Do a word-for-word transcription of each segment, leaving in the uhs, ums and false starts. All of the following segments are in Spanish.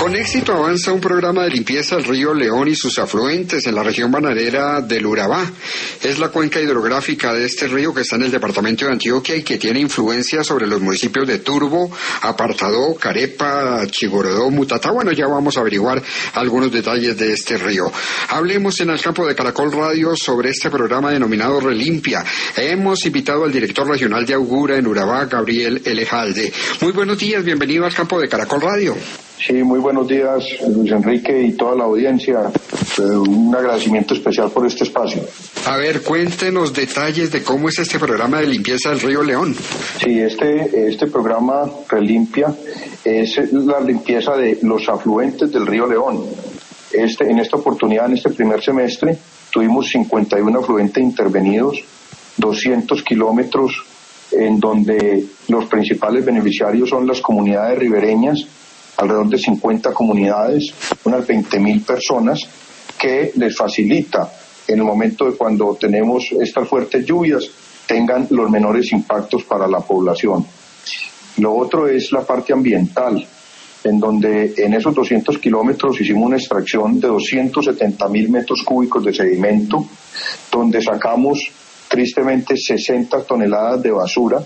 Con éxito avanza un programa de limpieza del río León y sus afluentes en la región bananera del Urabá. Es la cuenca hidrográfica de este río que está en el departamento de Antioquia y que tiene influencia sobre los municipios de Turbo, Apartadó, Carepa, Chigorodó, Mutatá. Bueno, ya vamos a averiguar algunos detalles de este río. Hablemos en el campo de Caracol Radio sobre este programa denominado Relimpia. Hemos invitado al director regional de Augura en Urabá, Gabriel Elejalde. Muy buenos días, bienvenido al campo de Caracol Radio. Sí, muy buenos días, Luis Enrique y toda la audiencia. Eh, un agradecimiento especial por este espacio. A ver, cuéntenos detalles de cómo es este programa de limpieza del río León. Sí, este, este programa Relimpia es la limpieza de los afluentes del río León. Este, en esta oportunidad, en este primer semestre, tuvimos cincuenta y uno afluentes intervenidos, doscientos kilómetros, en donde los principales beneficiarios son las comunidades ribereñas, alrededor de cincuenta comunidades, unas veinte mil personas, que les facilita en el momento de cuando tenemos estas fuertes lluvias, tengan los menores impactos para la población. Lo otro es la parte ambiental, en donde en esos doscientos kilómetros hicimos una extracción de doscientos setenta mil metros cúbicos de sedimento, donde sacamos tristemente sesenta toneladas de basura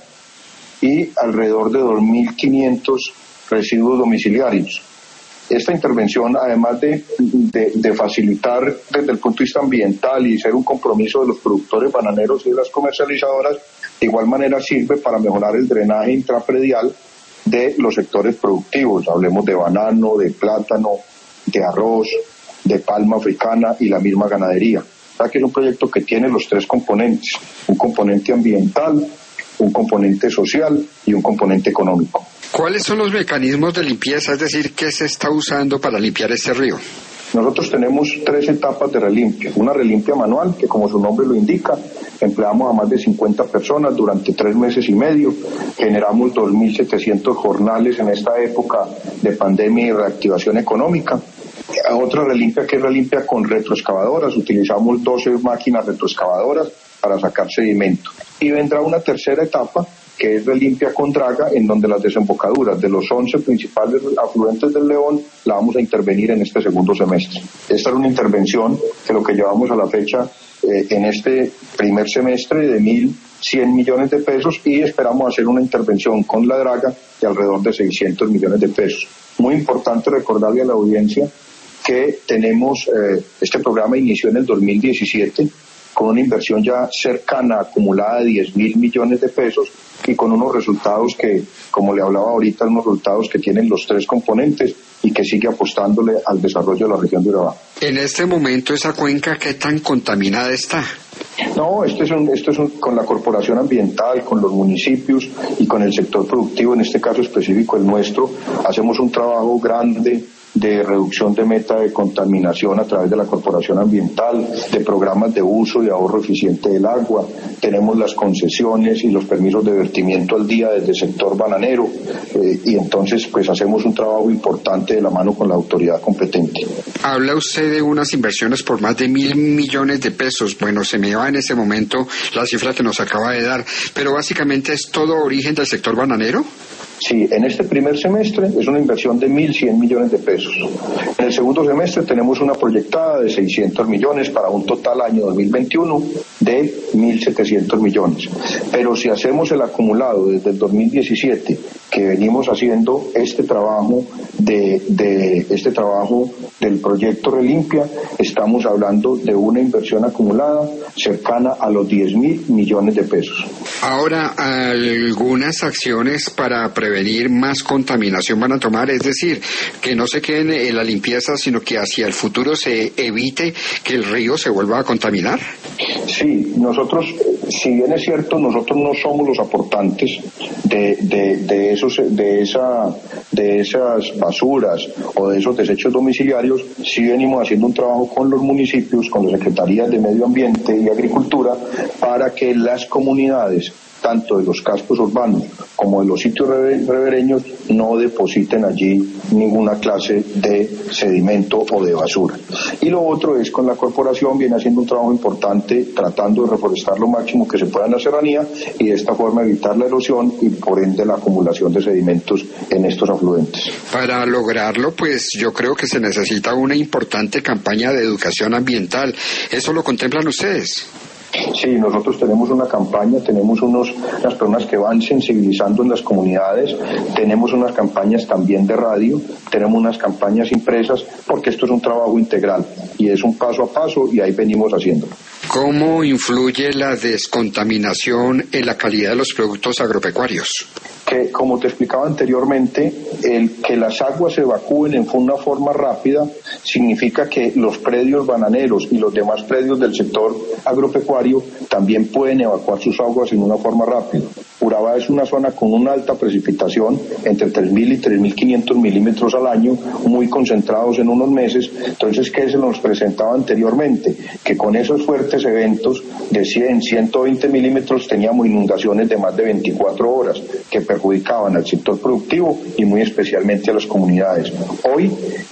y alrededor de dos mil quinientos residuos domiciliarios. Esta intervención, además de, de, de facilitar desde el punto de vista ambiental y ser un compromiso de los productores bananeros y de las comercializadoras, de igual manera sirve para mejorar el drenaje intrapredial de los sectores productivos. Hablemos de banano, de plátano, de arroz, de palma africana y la misma ganadería. O sea que es un proyecto que tiene los tres componentes, un componente ambiental, un componente social y un componente económico. ¿Cuáles son los mecanismos de limpieza? Es decir, ¿qué se está usando para limpiar este río? Nosotros tenemos tres etapas de relimpia. Una relimpia manual, que como su nombre lo indica, empleamos a más de cincuenta personas durante tres meses y medio. Generamos dos mil setecientos jornales en esta época de pandemia y reactivación económica. Otra relimpia que es relimpia con retroexcavadoras. Utilizamos doce máquinas retroexcavadoras para sacar sedimento. Y vendrá una tercera etapa, que es relimpia con draga, en donde las desembocaduras de los once principales afluentes del León la vamos a intervenir en este segundo semestre. Esta es una intervención que lo que llevamos a la fecha eh, en este primer semestre de mil cien millones de pesos y esperamos hacer una intervención con la draga de alrededor de seiscientos millones de pesos. Muy importante recordarle a la audiencia que tenemos, eh, este programa inició en el dos mil diecisiete con una inversión ya cercana, acumulada de diez mil millones de pesos y con unos resultados que, como le hablaba ahorita, unos resultados que tienen los tres componentes y que sigue apostándole al desarrollo de la región de Urabá. En este momento, ¿esa cuenca qué tan contaminada está? No, esto es, un, esto es un, con la corporación ambiental, con los municipios y con el sector productivo, en este caso específico el nuestro, hacemos un trabajo grande de reducción de meta de contaminación a través de la corporación ambiental, de programas de uso y ahorro eficiente del agua. Tenemos las concesiones y los permisos de vertimiento al día desde el sector bananero eh, y entonces pues hacemos un trabajo importante de la mano con la autoridad competente. Habla usted de unas inversiones por más de mil millones de pesos. Bueno, se me va en ese momento la cifra que nos acaba de dar, pero básicamente es todo origen del sector bananero. Sí, en este primer semestre es una inversión de mil cien millones de pesos. En el segundo semestre tenemos una proyectada de seiscientos millones para un total año dos mil veintiuno de mil setecientos millones. Pero si hacemos el acumulado desde el dos mil diecisiete, que venimos haciendo este trabajo de, de este trabajo del proyecto Relimpia, estamos hablando de una inversión acumulada cercana a los diez mil millones de pesos. Ahora, algunas acciones para prevenir más contaminación van a tomar, es decir, que no se queden en la limpieza, sino que hacia el futuro se evite que el río se vuelva a contaminar. Sí, nosotros, si bien es cierto, nosotros no somos los aportantes de, de, de esos, de esa, de esas basuras o de esos desechos domiciliarios, sí venimos haciendo un trabajo con los municipios, con las secretarías de Medio Ambiente y Agricultura, para que las comunidades tanto de los cascos urbanos como de los sitios ribereños, no depositen allí ninguna clase de sedimento o de basura. Y lo otro es con la corporación, viene haciendo un trabajo importante tratando de reforestar lo máximo que se pueda en la serranía y de esta forma evitar la erosión y por ende la acumulación de sedimentos en estos afluentes. Para lograrlo, pues yo creo que se necesita una importante campaña de educación ambiental. ¿Eso lo contemplan ustedes? Sí, nosotros tenemos una campaña, tenemos unos, unas personas que van sensibilizando en las comunidades, tenemos unas campañas también de radio, tenemos unas campañas impresas, porque esto es un trabajo integral y es un paso a paso y ahí venimos haciéndolo. ¿Cómo influye la descontaminación en la calidad de los productos agropecuarios? Que, como te explicaba anteriormente, el que las aguas se evacúen en una forma rápida significa que los predios bananeros y los demás predios del sector agropecuario también pueden evacuar sus aguas en una forma rápida. Urabá es una zona con una alta precipitación, entre tres mil y tres mil quinientos milímetros al año, muy concentrados en unos meses. Entonces, ¿qué se nos presentaba anteriormente? Que con esos fuertes eventos de cien, ciento veinte milímetros teníamos inundaciones de más de veinticuatro horas que perjudicaban al sector productivo y muy especialmente a las comunidades. Hoy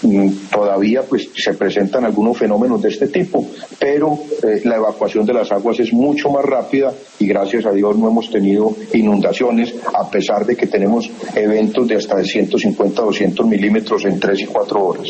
todavía pues se presentan algunos fenómenos de este tipo, pero eh, la evacuación de las aguas es mucho más rápida y gracias a Dios no hemos tenido inundaciones, a pesar de que tenemos eventos de hasta de ciento cincuenta a doscientos milímetros en tres y cuatro horas.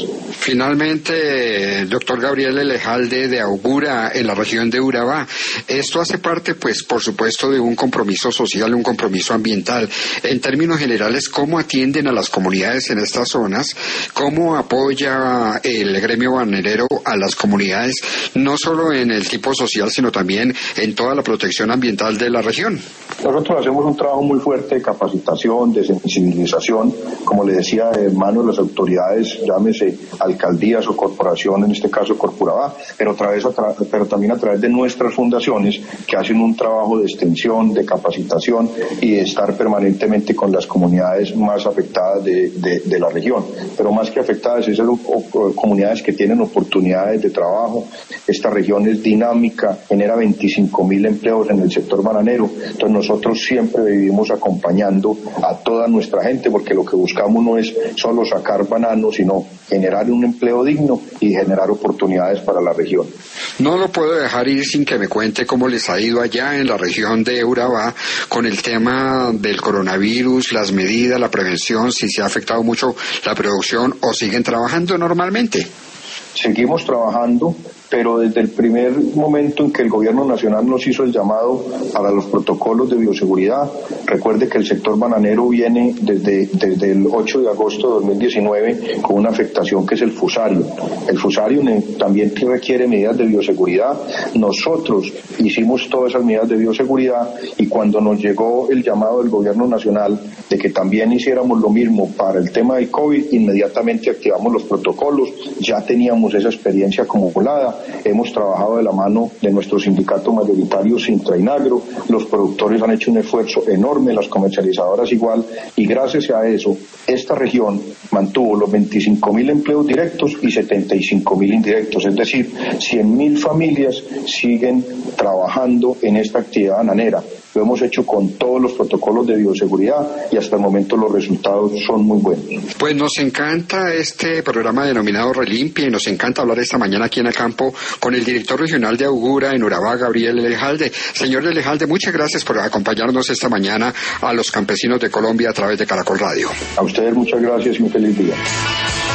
Finalmente, el doctor Gabriel Elejalde de Augura, en la región de Urabá, esto hace parte, pues, por supuesto, de un compromiso social, un compromiso ambiental. En términos generales, ¿cómo atienden a las comunidades en estas zonas? ¿Cómo apoya el gremio bananero a las comunidades, no solo en el tipo social, sino también en toda la protección ambiental de la región? Nosotros hacemos un trabajo muy fuerte de capacitación, de sensibilización, como le decía, de manos de las autoridades, llámese alcaldías o corporación, en este caso Corpurabá, pero, a través, a tra- pero también a través de nuestras fundaciones que hacen un trabajo de extensión, de capacitación y de estar permanentemente con las comunidades más afectadas de, de, de la región. Pero más que afectadas, esas o, o, comunidades que tienen oportunidades de trabajo. Esta región es dinámica, genera veinticinco mil empleos en el sector bananero. Entonces nosotros siempre vivimos acompañando a toda nuestra gente, porque lo que buscamos no es solo sacar bananos, sino generar un empleo digno y generar oportunidades para la región. No lo puedo dejar ir sin que me cuente cómo les ha ido allá en la región de Urabá con el tema del coronavirus, las medidas, la prevención, si se ha afectado mucho la producción o siguen trabajando normalmente. Seguimos trabajando, pero desde el primer momento en que el gobierno nacional nos hizo el llamado para los protocolos de bioseguridad, recuerde que el sector bananero viene desde, desde el ocho de agosto de dos mil diecinueve con una afectación que es el fusario. El fusario también requiere medidas de bioseguridad. Nosotros hicimos todas esas medidas de bioseguridad y cuando nos llegó el llamado del gobierno nacional de que también hiciéramos lo mismo para el tema de COVID, inmediatamente activamos los protocolos, ya teníamos esa experiencia acumulada. Hemos trabajado de la mano de nuestro sindicato mayoritario Sintra Inagro, los productores han hecho un esfuerzo enorme, las comercializadoras igual, y gracias a eso esta región mantuvo los veinticinco mil empleos directos y setenta y cinco mil indirectos, es decir, cien mil familias siguen trabajando en esta actividad bananera. Lo hemos hecho con todos los protocolos de bioseguridad y hasta el momento los resultados son muy buenos. Pues nos encanta este programa denominado Relimpia y nos encanta hablar esta mañana aquí en el campo con el director regional de Augura en Urabá, Gabriel Elejalde. Señor Elejalde, muchas gracias por acompañarnos esta mañana a los campesinos de Colombia a través de Caracol Radio. A ustedes muchas gracias y un feliz día.